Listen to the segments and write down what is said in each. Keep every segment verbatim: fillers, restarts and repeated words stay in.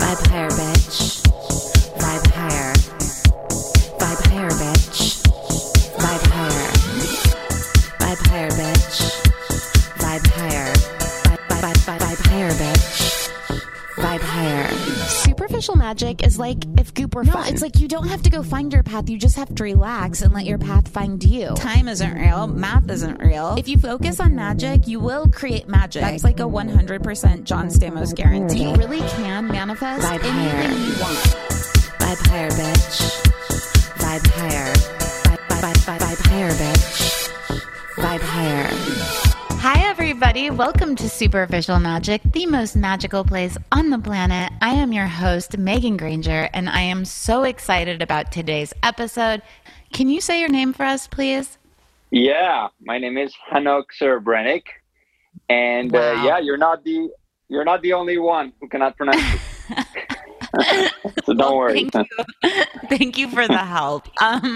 Vibe higher, bitch. Vibe higher. Vibe higher, bitch. Vibe higher. Vibe higher, bitch. Vibe higher. Vibe, vibe, vibe, vibe higher, bitch. Vibe higher. Superficial magic is like if goop were No, fun. it's like you don't have to go find your path. You just have to relax and let your path find you. Time isn't real. Math isn't real. If you focus on magic, you will create magic. That's like a one hundred percent John Stamos guarantee. You really can manifest Vibe anything higher. you want. Vibe higher, bitch. Vibe higher. Vibe, vibe, vibe, vibe, vibe higher, bitch. Vibe higher. Hi, everybody. Welcome to Superficial Magic, the most magical place on the planet. I am your host, Megan Granger, and I am so excited about today's episode. Can you say your name for us, please? Yeah, my name is Hanok Serbrenik, and Wow. uh, yeah, you're not the you're not the only one who cannot pronounce it. So don't Well, worry. Thank you. Thank you for the help. Um,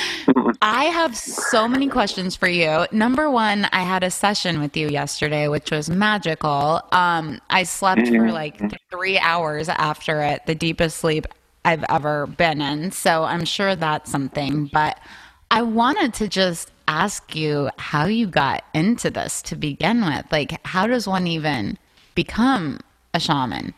I have so many questions for you. Number one, I had a session with you yesterday, which was magical. Um, I slept for like three hours after it, the deepest sleep I've ever been in. So I'm sure that's something. But I wanted to just ask you how you got into this to begin with. Like, how does one even become a shaman?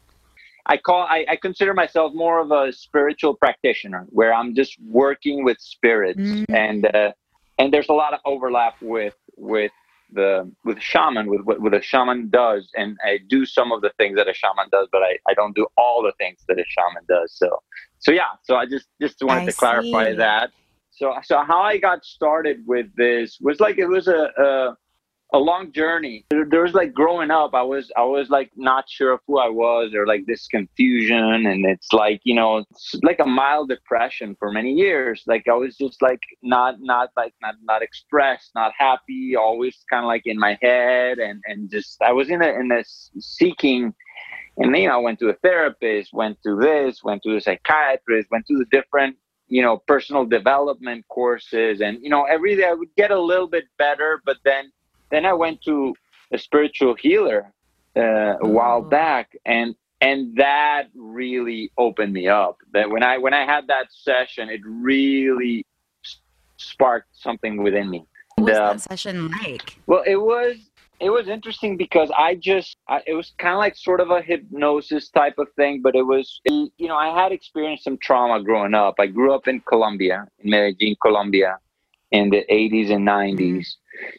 I call I, I consider myself more of a spiritual practitioner, where I'm just working with spirits, Mm. and uh, and there's a lot of overlap with with the with shaman, with what with a shaman does, and I do some of the things that a shaman does, but I, I don't do all the things that a shaman does. So so yeah, so I just just wanted I to clarify see. that. So so how I got started with this was like it was a. a a long journey. There, there was like growing up, I was, I was like not sure of who I was, or like this confusion. And it's like, you know, it's like a mild depression for many years. Like I was just like not, not like, not, not expressed, not happy, always kind of like in my head. And, and just, I was in a, in this seeking, and you know, I went to a therapist, went to this, went to a psychiatrist, went to the different, you know, personal development courses. And, you know, every day I would get a little bit better, but then Then I went to a spiritual healer uh, a while Oh. back, and and that really opened me up. That when I when I had that session, it really s- sparked something within me. What was And, uh, that session like? well, it was it was interesting because I just I, it was kind of like sort of a hypnosis type of thing, but it was you know I had experienced some trauma growing up. I grew up in Colombia, in Medellin, Colombia, in the eighties and nineties,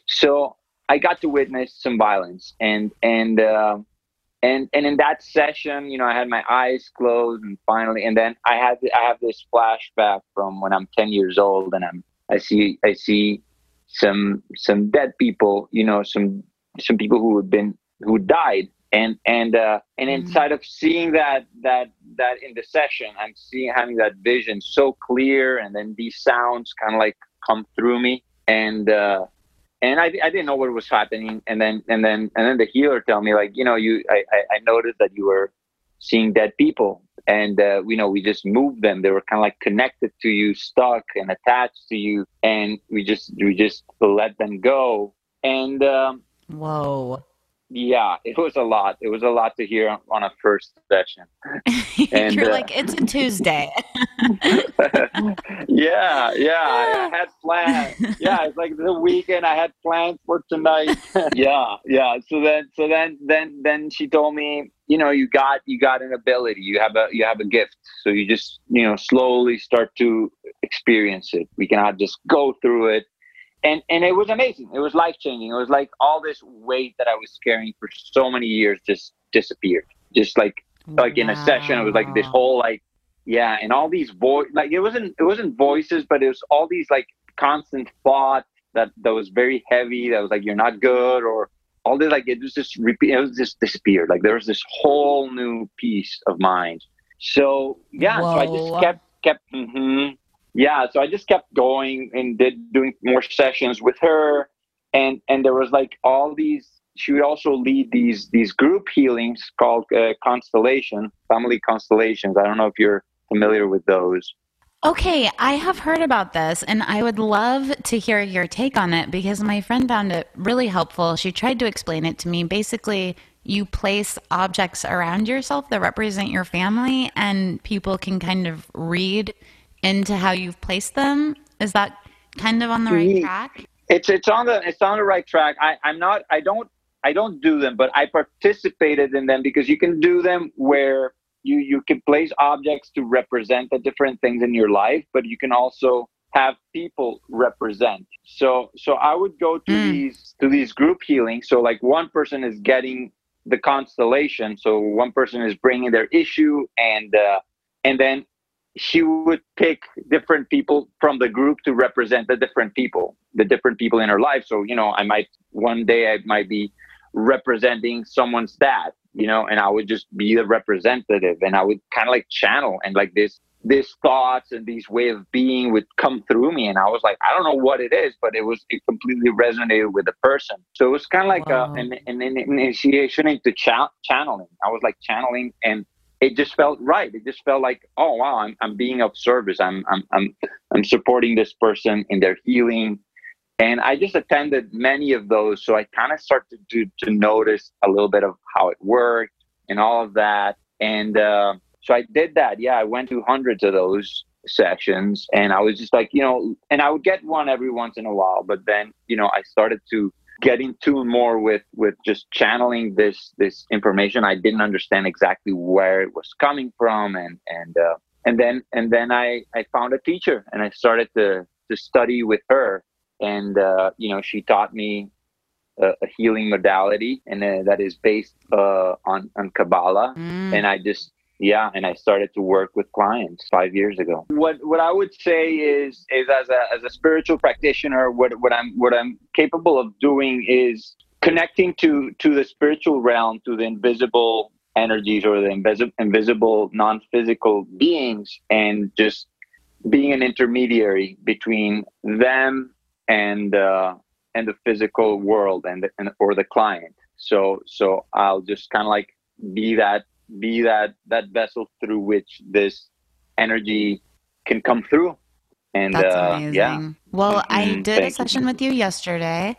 so I got to witness some violence, and and uh, and and in that session, you know, I had my eyes closed, and finally, and then I had I have this flashback from when I'm ten years old, and I'm I see I see some some dead people, you know, some some people who had been who died, and and uh, and Mhm. inside of seeing that that that in the session, I'm seeing having that vision so clear, and then these sounds kind of like come through me, and. Uh, And I, I didn't know what was happening, and then and then and then the healer tell me like you know you I, I I noticed that you were seeing dead people, and uh, you know we just moved them. They were kind of like connected to you, stuck and attached to you, and we just we just let them go. And um, Whoa. yeah, it was a lot. It was a lot to hear on, on a first session. And, You're uh, like, it's a Tuesday. yeah, yeah, I, I had plans. Yeah, it's like the weekend. I had plans for tonight. yeah, yeah. So then, so then, then, then she told me, you know, you got, you got an ability. You have a, you have a gift. So you just, you know, slowly start to experience it. We cannot just go through it. And and it was amazing. It was life changing. It was like all this weight that I was carrying for so many years just disappeared. Just like like in a session, it was like this Wow. whole like yeah, and all these voice like it wasn't it wasn't voices, but it was all these like constant thought that that was very heavy. That was like you're not good, or all this like it was just repeat. It was just disappeared. Like there was this whole new piece of mind. So yeah, so I just Whoa. kept kept. mhm. Yeah, so I just kept going and did doing more sessions with her, and and there was like all these. She would also lead these these group healings called uh, constellation, family constellations. I don't know if you're familiar with those. Okay, I have heard about this, and I would love to hear your take on it because my friend found it really helpful. She tried to explain it to me. Basically, you place objects around yourself that represent your family, and people can kind of read into how you've placed them. Is that kind of on the right track? It's it's on the it's on the right track. I, I'm not I don't I don't do them, but I participated in them because you can do them where you you can place objects to represent the different things in your life, but you can also have people represent. So so I would go to mm. these to these group healings. So like one person is getting the constellation. So one person is bringing their issue, and uh, and then she would pick different people from the group to represent the different people, the different people in her life. So, you know, I might, one day I might be representing someone's dad, you know, and I would just be the representative, and I would kind of like channel, and like this, this thoughts and these way of being would come through me. And I was like, I don't know what it is, but it was, it completely resonated with the person. So it was kind of like a, an, an, an initiation into cha- channeling. I was like channeling, and it just felt right. It just felt like, oh wow, I'm I'm being of service. I'm I'm I'm I'm supporting this person in their healing, and I just attended many of those. So I kind of started to to notice a little bit of how it worked and all of that. And uh, so I did that. Yeah, I went to hundreds of those sessions, and I was just like, you know, and I would get one every once in a while. But then, you know, I started to get in tune more with with just channeling this this information. I didn't understand exactly where it was coming from, and and uh, and then and then I I found a teacher, and I started to to study with her, and uh, you know, she taught me a, a healing modality, and uh, that is based uh, on on Kabbalah, mm. and I just. Yeah, and I started to work with clients five years ago. What what I would say is is as a as a spiritual practitioner, what what I'm what I'm capable of doing is connecting to to the spiritual realm, to the invisible energies or the invisible invisible non-physical beings, and just being an intermediary between them and uh, and the physical world and, the, and or the client. So so I'll just kind of like be that. be that that vessel through which this energy can come through. And that's uh, amazing. Yeah. Well, Mm-hmm. I did Thank a session you. with you yesterday,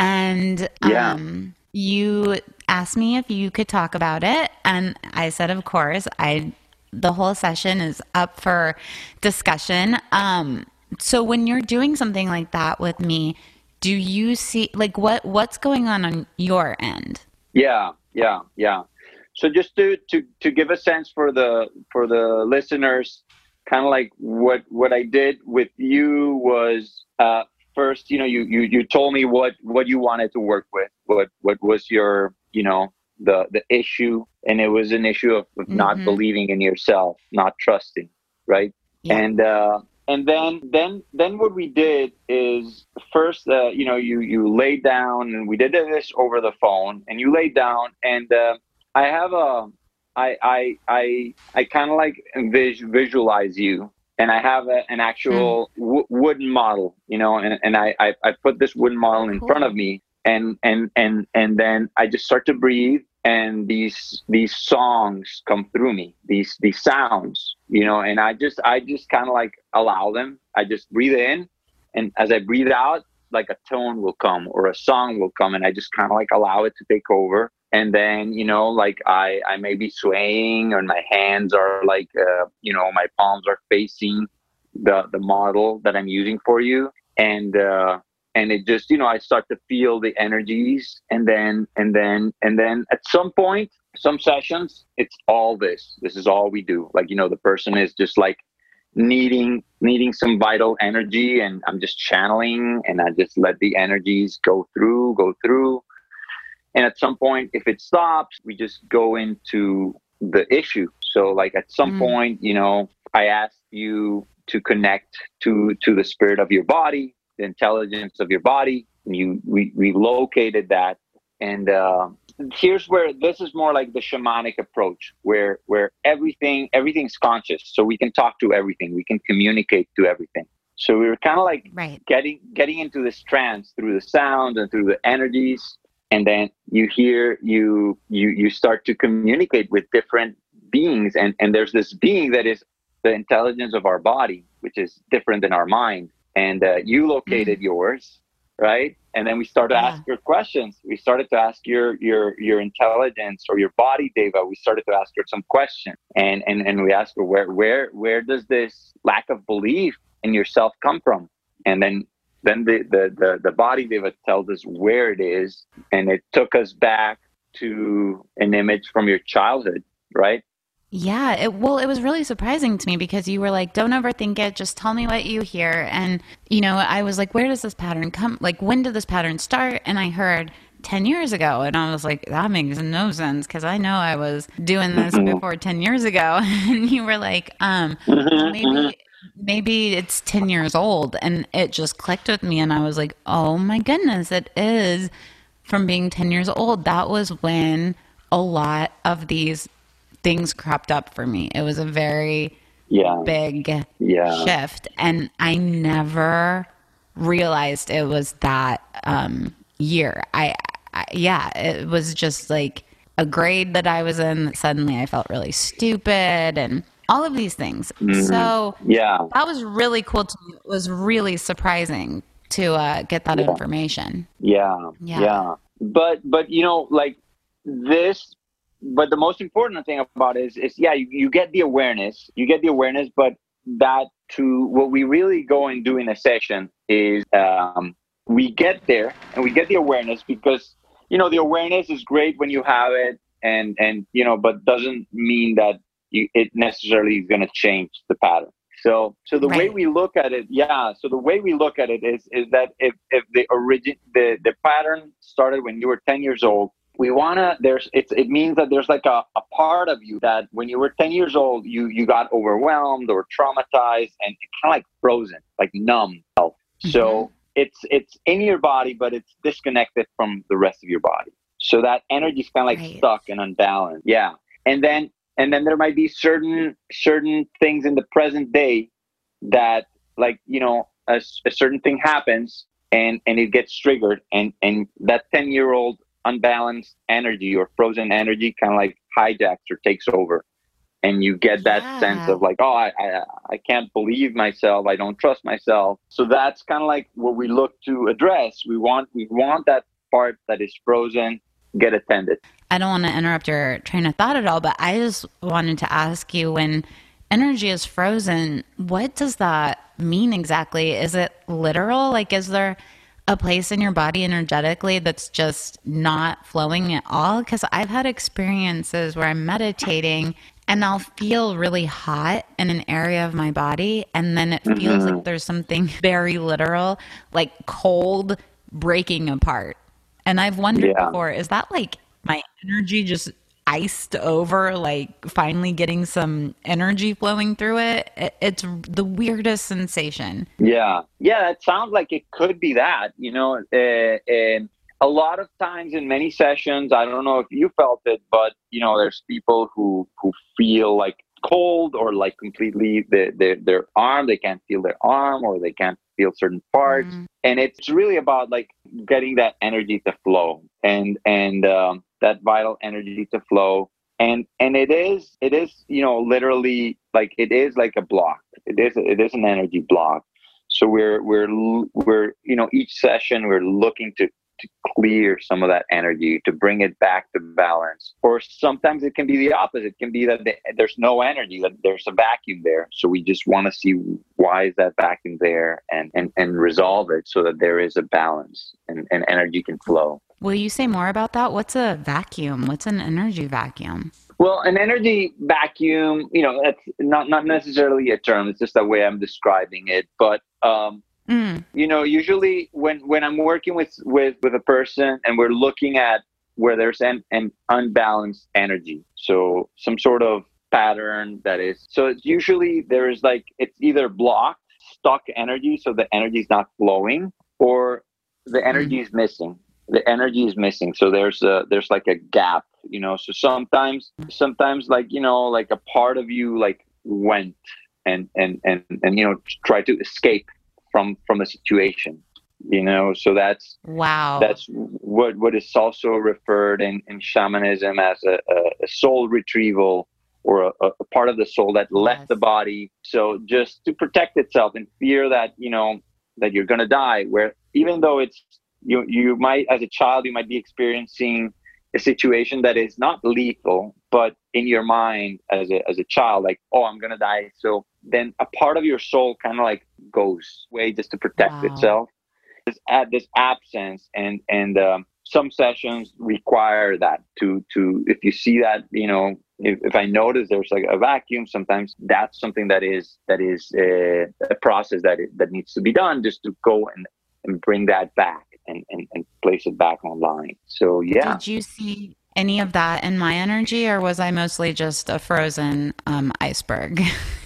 and yeah. um, you asked me if you could talk about it, and I said, of course. I the whole session is up for discussion. Um, so when you're doing something like that with me, do you see like what what's going on on your end? Yeah, yeah, yeah. So just to, to, to give a sense for the for the listeners, kind of like what what I did with you was uh, first, you know, you, you you told me what, what you wanted to work with, what what was your, you know, the the issue, and it was an issue of, of mm-hmm. not believing in yourself, not trusting, right? Yeah. And uh, and then then then what we did is first, uh, you know, you you laid down, and we did this over the phone, and you laid down, and uh, I have a, I, I, I, I kind of like vis- visualize you, and I have a, an actual mm. w- wooden model, you know, and, and I, I, I put this wooden model in cool. front of me, and, and, and, and then I just start to breathe, and these, these songs come through me, these, these sounds, you know, and I just, I just kind of like allow them. I just breathe in, and as I breathe out, like a tone will come or a song will come, and I just kind of like allow it to take over. And then, you know, like I, I may be swaying, and my hands are like, uh, you know, my palms are facing the, the model that I'm using for you. And, uh, and it just, you know, I start to feel the energies, and then, and then, and then at some point, some sessions, it's all this, this is all we do. Like, you know, the person is just like needing, needing some vital energy, and I'm just channeling, and I just let the energies go through, go through. And at some point, if it stops, we just go into the issue. So like at some mm. point, you know, I asked you to connect to, to the spirit of your body, the intelligence of your body. And you, we, we located that. And uh, here's where this is more like the shamanic approach, where, where everything, everything's conscious. So we can talk to everything. We can communicate to everything. So we were kind of like right. getting, getting into this trance through the sound and through the energies. And then you hear, you you you start to communicate with different beings. And, and there's this being that is the intelligence of our body, which is different than our mind. And uh, you located mm-hmm. yours, right? And then we started to Yeah. ask her questions. We started to ask your your your intelligence or your body, Deva. We started to ask her some questions, and and and we asked her where where where does this lack of belief in yourself come from? And then then the the the, the body, Deva, tells us where it is, and it took us back to an image from your childhood, right? Yeah, it well, it was really surprising to me because you were like, "Don't overthink it, just tell me what you hear." And you know, I was like, "Where does this pattern come? Like, when did this pattern start?" And I heard ten years ago, and I was like, "That makes no sense because I know I was doing this Mhm. before ten years ago." And you were like, "Um, well, Mhm, mhm. maybe maybe it's ten years old." And it just clicked with me, and I was like, "Oh my goodness, it is from being ten years old." That was when a lot of these things cropped up for me. It was a very Yeah, big yeah. shift, and I never realized it was that um, year. I, I, yeah, it was just like a grade that I was in. That suddenly, I felt really stupid, and all of these things. Mhm. So Yeah, that was really cool to me. It was really surprising to uh, get that yeah. information. Yeah, Yeah. yeah. But but you know, like this but the most important thing about it is is yeah, you, you get the awareness, you get the awareness, but that to what we really go and do in a session is um we get there and we get the awareness because you know the awareness is great when you have it and and you know, but doesn't mean that you, it necessarily is going to change the pattern. So, so the way Right. we look at it, yeah. So the way we look at it is, is that if, if the origin, the, the pattern started when you were ten years old, we wanna, there's, it's, it means that there's like a, a part of you that when you were ten years old, you, you got overwhelmed or traumatized and kind of like frozen, like numb. Mm-hmm. So it's, it's in your body, but it's disconnected from the rest of your body. So that energy is kind of like Right. stuck and unbalanced. Yeah. And then and then there might be certain certain things in the present day that like you know a, a certain thing happens and and it gets triggered and and that ten year old unbalanced energy or frozen energy kind of like hijacks or takes over and you get that sense Yeah. of like oh I, I I can't believe myself, I don't trust myself. So that's kind of like what we look to address. We want we want that part that is frozen get attended. I don't want to interrupt your train of thought at all, but I just wanted to ask you when energy is frozen, what does that mean exactly? Is it literal? Like, is there a place in your body energetically that's just not flowing at all? Because I've had experiences where I'm meditating and I'll feel really hot in an area of my body, and then it feels Mhm. like there's something very literal, like cold breaking apart. And I've wondered Yeah. before, is that like my energy just iced over, like finally getting some energy flowing through it? It- It's the weirdest sensation. Yeah, yeah, it sounds like it could be that, you know, uh, and a lot of times in many sessions, I don't know if you felt it, but you know, there's people who who feel like cold or like completely their their, their arm, they can't feel their arm or they can't feel certain parts, Mm, and it's really about like getting that energy to flow and and um, that vital energy to flow. And and it is it is you know literally like it is like a block. It is it is an energy block. So we're we're we're you know each session we're looking to to clear some of that energy to bring it back to balance. Or sometimes it can be the opposite. It can be that the, there's no energy, that there's a vacuum there. So we just want to see why is that vacuum there and and and resolve it so that there is a balance and, and energy can flow. Will you say more about that? What's a vacuum? What's an energy vacuum? Well, an energy vacuum, you know, that's not not necessarily a term. It's just the way I'm describing it. But um, Mm, you know, usually when when I'm working with with with a person and we're looking at where there's an, an unbalanced energy, so some sort of pattern that is, so it's usually there is like it's either blocked, stuck energy, so the energy is not flowing, or the mm, energy is missing. The energy is missing, so there's a there's like a gap, you know. So sometimes sometimes like you know like a part of you like went and and and and you know try to escape from from a situation, you know. So that's wow. that's what what is also referred in, in shamanism as a, a, a soul retrieval, or a, a part of the soul that left Yes. the body, so just to protect itself and fear that you know that you're going to die, where even though it's you you might, as a child, you might be experiencing a situation that is not lethal, but in your mind as a as a child, like, oh, I'm gonna die. So then a part of your soul kind of like goes away just to protect Wow. itself. This at this absence, and and um, some sessions require that to to if you see that, you know, if, if I notice there's like a vacuum, sometimes that's something that is that is a, a process that it, that needs to be done, just to go and and bring that back and, and, and place it back online. So yeah. Did you see any of that in my energy, or was I mostly just a frozen um, iceberg?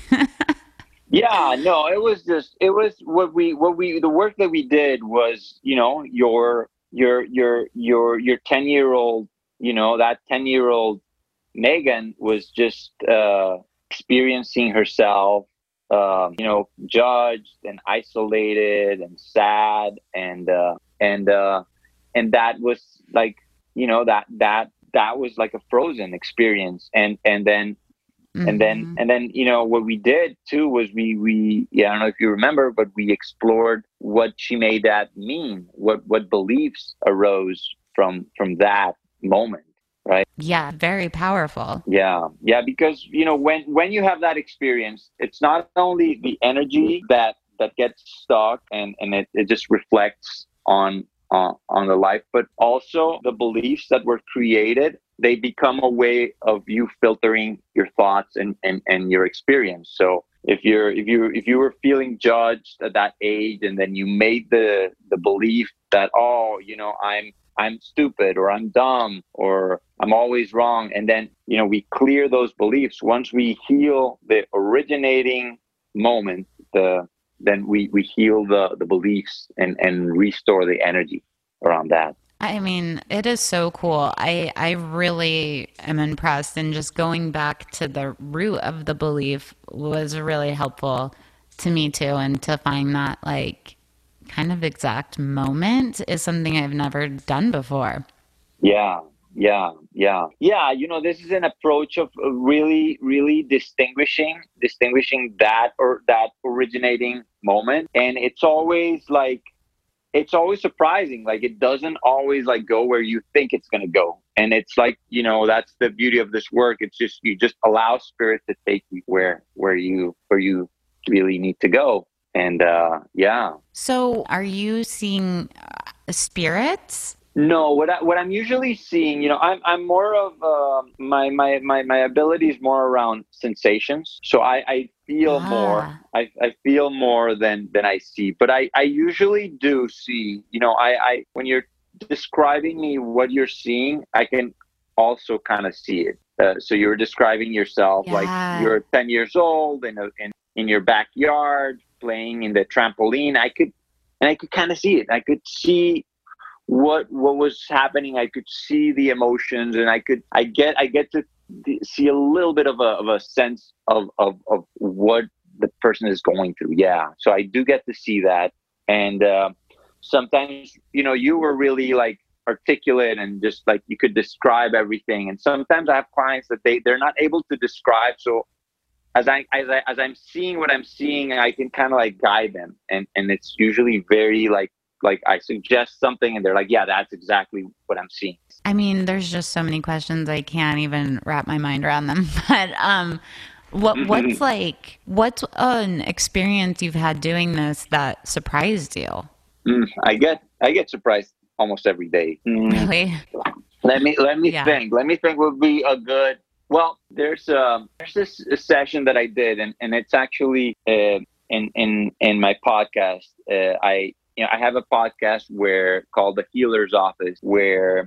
Yeah, no, it was just, it was what we, what we, the work that we did was, you know, your, your, your, your, your ten year old, you know, that ten year old Megan was just, uh, experiencing herself, um, you know, judged and isolated and sad. And, uh, and, uh, and that was like, you know, that, that, that was like a frozen experience. And, and then, Mm-hmm. And then, and then, you know, what we did too was we, we, yeah, I don't know if you remember, but we explored what she made that mean, what, what beliefs arose from, from that moment. Right. Yeah. Very powerful. Yeah. Yeah. Because, you know, when, when you have that experience, it's not only the energy that, that gets stuck and, and it, it just reflects on, on, on the life, but also the beliefs that were created. They become a way of you filtering your thoughts and, and, and your experience. So if you're if you if you were feeling judged at that age, and then you made the the belief that, oh, you know, I'm I'm stupid, or I'm dumb, or I'm always wrong, and then, you know, we clear those beliefs. Once we heal the originating moment, the then we, we heal the, the beliefs and, and restore the energy around that. I mean, it is so cool. I, I really am impressed. And just going back to the root of the belief was really helpful to me too. And to find that like kind of exact moment is something I've never done before. Yeah, yeah, yeah. Yeah, you know, this is an approach of really, really distinguishing, distinguishing that or that originating moment. And it's always like, it's always surprising. Like, it doesn't always like go where you think it's going to go. And it's like, you know, that's the beauty of this work. It's just, you just allow spirit to take you where, where you, where you really need to go. And, uh, yeah. So are you seeing uh, spirits? No, what I, what I'm usually seeing, you know, I'm I'm more of uh, my my my my ability is more around sensations. So I, I feel Ah. more. I, I feel more than than I see. But I, I usually do see. You know, I, I when you're describing me what you're seeing, I can also kind of see it. Uh, so you're describing yourself Yeah. like you're ten years old in a, in in your backyard playing in the trampoline. I could and I could kind of see it. I could see what what was happening. I could see the emotions, and I could I get I get to see a little bit of a of a sense of of of what the person is going through. Yeah, so I do get to see that. And uh, sometimes, you know, you were really like articulate and just like you could describe everything. And sometimes I have clients that they they're not able to describe. So as I as I as I'm seeing what I'm seeing, I can kind of like guide them, and and it's usually very like. Like I suggest something and they're like, yeah, that's exactly what I'm seeing. I mean, there's just so many questions I can't even wrap my mind around them. But um, what what's like what's an experience you've had doing this that surprised you? Mm, I get I get surprised almost every day. Mm. Really? Let me let me Yeah. think. Let me think would be a good. Well, there's um there's this session that I did, and and it's actually uh, in in in my podcast. Uh, I. You know, I have a podcast where called The Healer's Office, where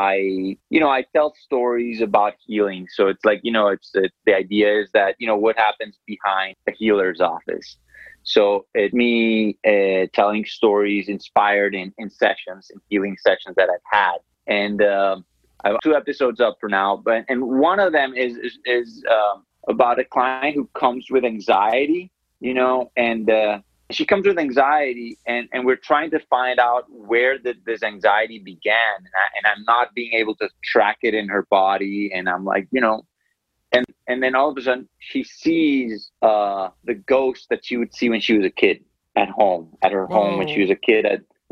I, you know, I tell stories about healing. So it's like, you know, it's the, the idea is that, you know, what happens behind the healer's office. So it's me uh, telling stories inspired in, in sessions, in healing sessions that I've had. And um, I have two episodes up for now, but and one of them is is, is um, about a client who comes with anxiety, you know, and uh, she comes with anxiety, and, and we're trying to find out where the, this anxiety began. And, I, and I'm not being able to track it in her body. And I'm like, you know, and, and then all of a sudden she sees uh, the ghost that she would see when she was a kid at home, at her home when she was a kid. At,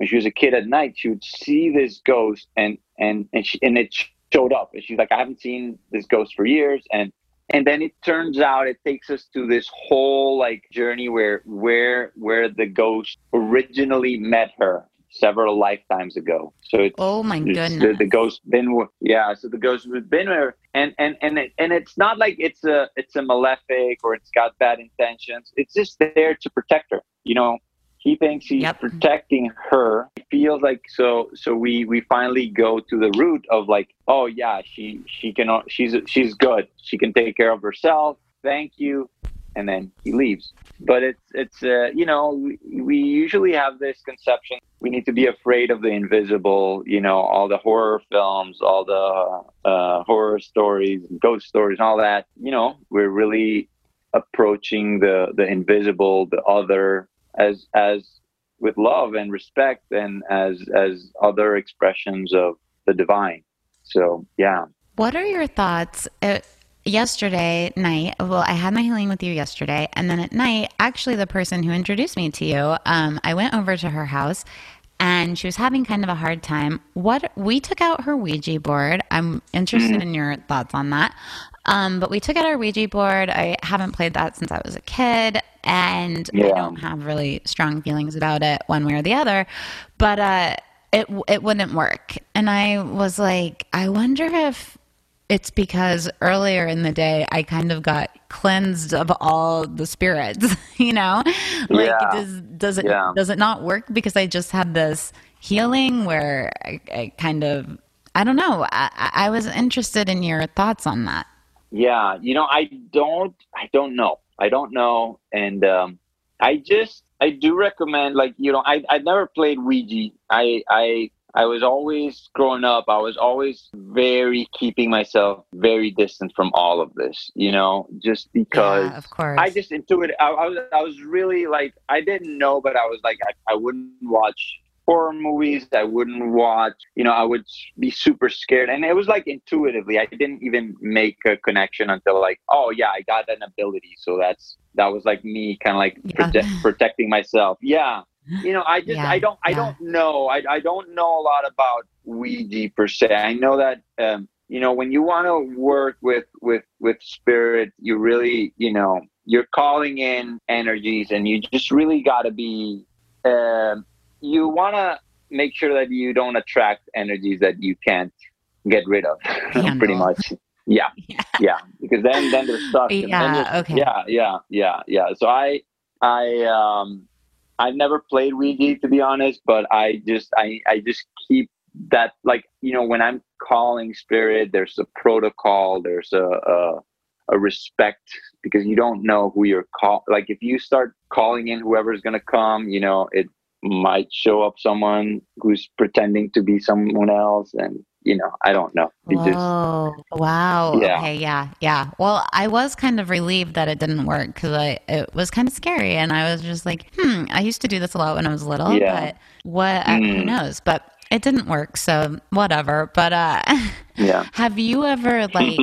when she was a kid at night, she would see this ghost, and and and she, and it showed up, and she's like, I haven't seen this ghost for years, and and then it turns out it takes us to this whole like journey where where where the ghost originally met her several lifetimes ago. So it's, oh my it's goodness, the, the ghost been with, yeah. So the ghost has been with her, and and and it, and it's not like it's a it's a malefic or it's got bad intentions. It's just there to protect her. You know, he thinks he's Yep. protecting her. He feels like so. So we we finally go to the root of like, oh yeah, she she can she's she's good. She can take care of herself. Thank you. And then he leaves. But it's it's uh, you know, we, we usually have this conception we need to be afraid of the invisible. You know, all the horror films, all the uh, horror stories, ghost stories, and all that. You know, we're really approaching the the invisible, the other, as as with love and respect, and as as other expressions of the divine. So yeah. What are your thoughts? Uh, yesterday night, well, I had my healing with you yesterday, and then at night, actually, the person who introduced me to you, um, I went over to her house, and she was having kind of a hard time. What we took out her Ouija board. I'm interested mm. in your thoughts on that. Um, but we took out our Ouija board. I haven't played that since I was a kid, and yeah. I don't have really strong feelings about it one way or the other. But uh, it it wouldn't work, and I was like, I wonder if it's because earlier in the day I kind of got cleansed of all the spirits, you know? Like yeah. does does it yeah. does it not work because I just had this healing where I, I kind of I don't know. I, I was interested in your thoughts on that. Yeah, you know, I don't I don't know. I don't know. And um I just I do recommend, like, you know, I I never played Ouija. I I I was always growing up, I was always very keeping myself very distant from all of this, you know, just because yeah, of course. I just intuited. I, I was, I was really like, I didn't know, but I was like, I, I wouldn't watch horror movies. I wouldn't watch, you know, I would be super scared. And it was like intuitively, I didn't even make a connection until like, oh yeah, I got an ability. So that's, that was like me kind of like yeah. prote- protecting myself. Yeah. You know, I just, yeah, I don't, I yeah. don't know. I, I don't know a lot about Ouija per se. I know that, um, you know, when you want to work with, with, with spirit, you really, you know, you're calling in energies, and you just really got to be, um, you want to make sure that you don't attract energies that you can't get rid of, pretty much. Yeah. yeah. Yeah. Because then, then they're stuck. Yeah. And then just, okay. Yeah. Yeah. Yeah. Yeah. So I, I, um, I've never played Ouija, to be honest, but I just, I, I just keep that, like, you know, when I'm calling spirit, there's a protocol, there's a, a, a respect, because you don't know who you're call. Like if you start calling in whoever's going to come, you know, it might show up someone who's pretending to be someone else. And, you know, I don't know. It Whoa. just, wow. Yeah. Okay. Yeah. Yeah. Well, I was kind of relieved that it didn't work because I it was kind of scary, and I was just like, hmm. I used to do this a lot when I was little, Yeah. but what? Mm. Who knows? But it didn't work, so whatever. But uh, yeah. have you ever like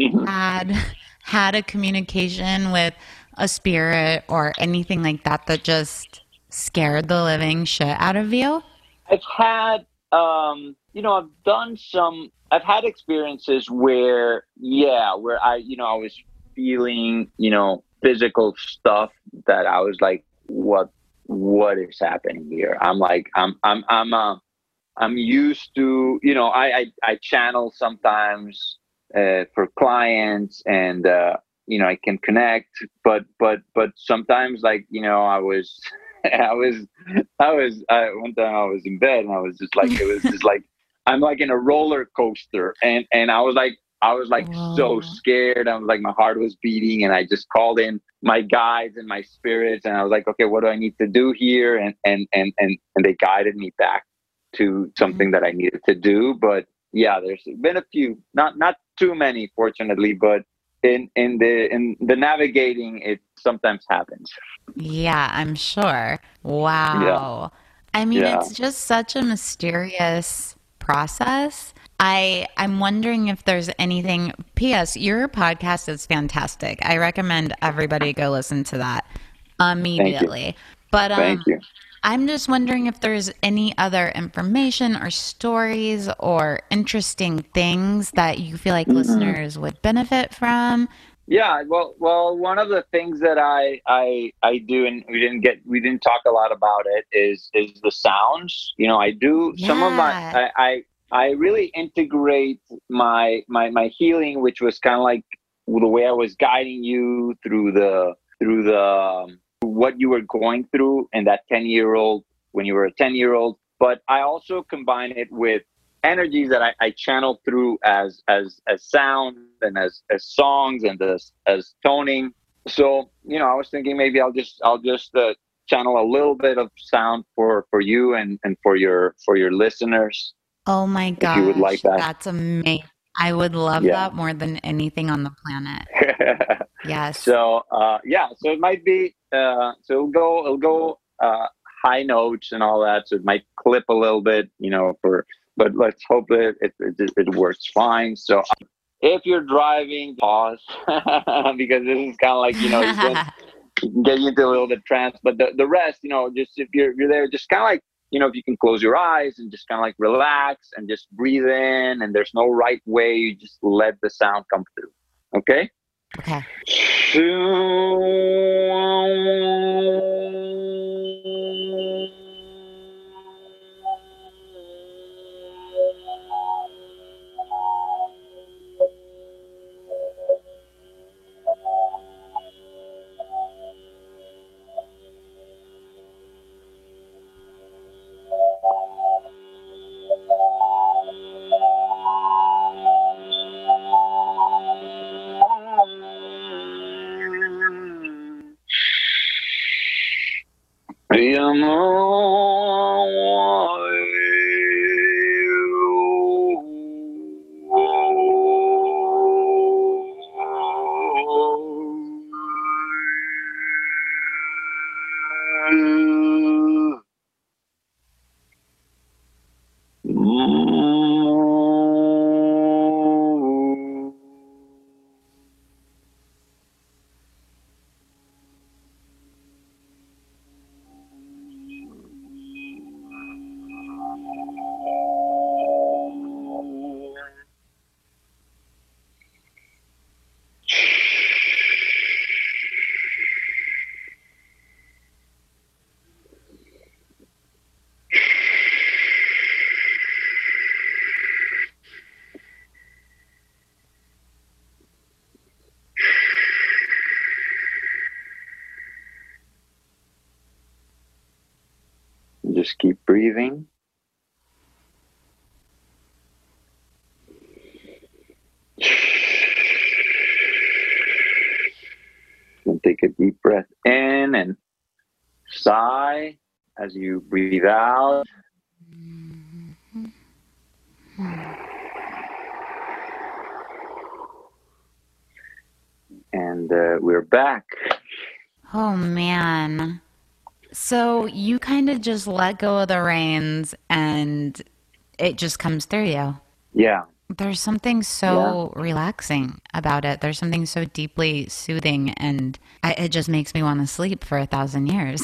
had had a communication with a spirit or anything like that that just scared the living shit out of you? I've had. Um, you know, I've done some, I've had experiences where, yeah, where I, you know, I was feeling, you know, physical stuff that I was like, what, what is happening here? I'm like, I'm, I'm, I'm, uh, I'm used to, you know, I, I, I channel sometimes, uh, for clients, and, uh, you know, I can connect, but, but, but sometimes, like, you know, I was, I was, I was, I, one time I was in bed, and I was just like, it was just like, I'm like in a roller coaster, and, and I was like, I was like Whoa. so scared. I was like, my heart was beating, and I just called in my guides and my spirits, and I was like, okay, what do I need to do here? And, and, and, and, and they guided me back to something mm-hmm. that I needed to do. But yeah, there's been a few, not, not too many, fortunately, but in, in the, in the navigating, it sometimes happens. Yeah, I'm sure. Wow. Yeah. I mean, Yeah. it's just such a mysterious process. I I'm wondering if there's anything. P S. Your podcast is fantastic. I recommend everybody go listen to that immediately. Thank you. But um, Thank you. I'm just wondering if there's any other information or stories or interesting things that you feel like Mhm. listeners would benefit from. Yeah, well, well, one of the things that I I I do, and we didn't get we didn't talk a lot about it, is is the sounds. You know, I do some of my Yeah. I I, I really integrate my my my healing, which was kind of like the way I was guiding you through the through the um, what you were going through and that ten year old when you were a ten year old. But I also combine it with energies that I, I channel through as as as sound and as as songs and as as toning. So you know, I was thinking maybe I'll just I'll just uh, channel a little bit of sound for for you and and for your for your listeners Oh my if you would like gosh, that. that's amazing. I would love Yeah. that more than anything on the planet. Yes. so uh, yeah, so it might be uh, so it'll go it'll go uh, high notes and all that. So it might clip a little bit, you know, for but let's hope that it it, it works fine. So if you're driving, pause because this is kind of like you know you can, you can get you into a little bit trance. But the, the rest, you know, just if you're you're there, just kind of like you know if you can close your eyes and just kind of like relax and just breathe in. And there's no right way. You just let the sound come through. Okay. Okay. Just keep breathing. And take a deep breath in and sigh as you breathe out. And uh, we're back. Oh man. So you kind of just let go of the reins and it just comes through you. Yeah. There's something so yeah. relaxing about it. There's something so deeply soothing, and I, it just makes me want to sleep for a thousand years.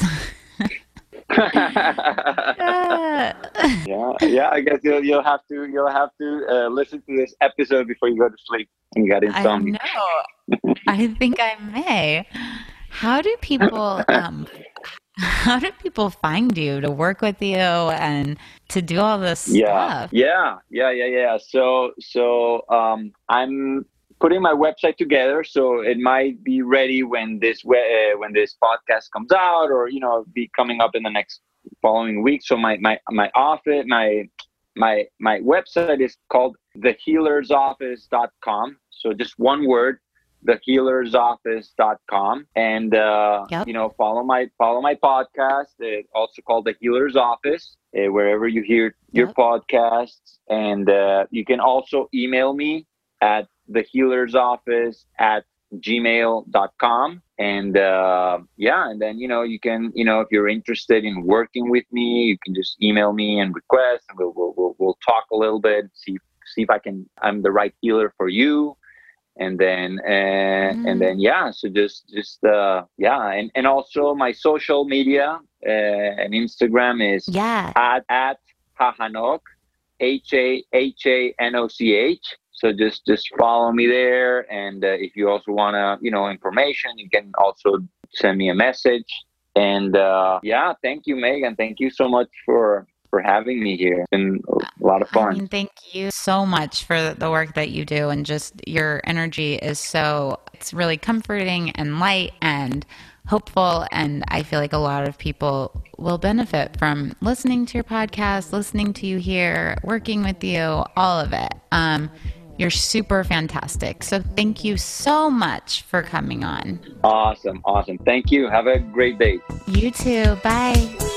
yeah, yeah. I guess you'll you'll have to you'll have to uh, listen to this episode before you go to sleep and get insomnia. I know. I think I may. How do people um, how do people find you to work with you and to do all this yeah, stuff? Yeah, yeah, yeah, yeah. So so um, I'm putting my website together, so it might be ready when this uh, when this podcast comes out, or you know, be coming up in the next following week. So my my my office my my my website is called the healers office dot com. So just one word, the healers office dot com. And uh yep. you know, follow my follow my podcast, it's also called The Healer's Office, uh, wherever you hear your yep. podcasts. And uh you can also email me at the healers office at gmail dot com. And uh yeah, and then you know, you can, you know, if you're interested in working with me, you can just email me and request, and we'll we'll we'll, we'll talk a little bit, see see if I can I'm the right healer for you. and then uh, mm. and then yeah, so just just uh, yeah, and and also my social media uh, and Instagram is yeah at at Hahanoch, H A H A N O C H. So just just follow me there, and uh, if you also want to, you know, information, you can also send me a message. And uh, yeah, thank you, Megan. Thank you so much for for having me here. It's been a lot of fun. I mean, thank you so much for the work that you do, and just your energy is so, it's really comforting and light and hopeful, and I feel like a lot of people will benefit from listening to your podcast, listening to you here, working with you, all of it. Um, you're super fantastic. So thank you so much for coming on. Awesome. Awesome. Thank you. Have a great day. You too. Bye.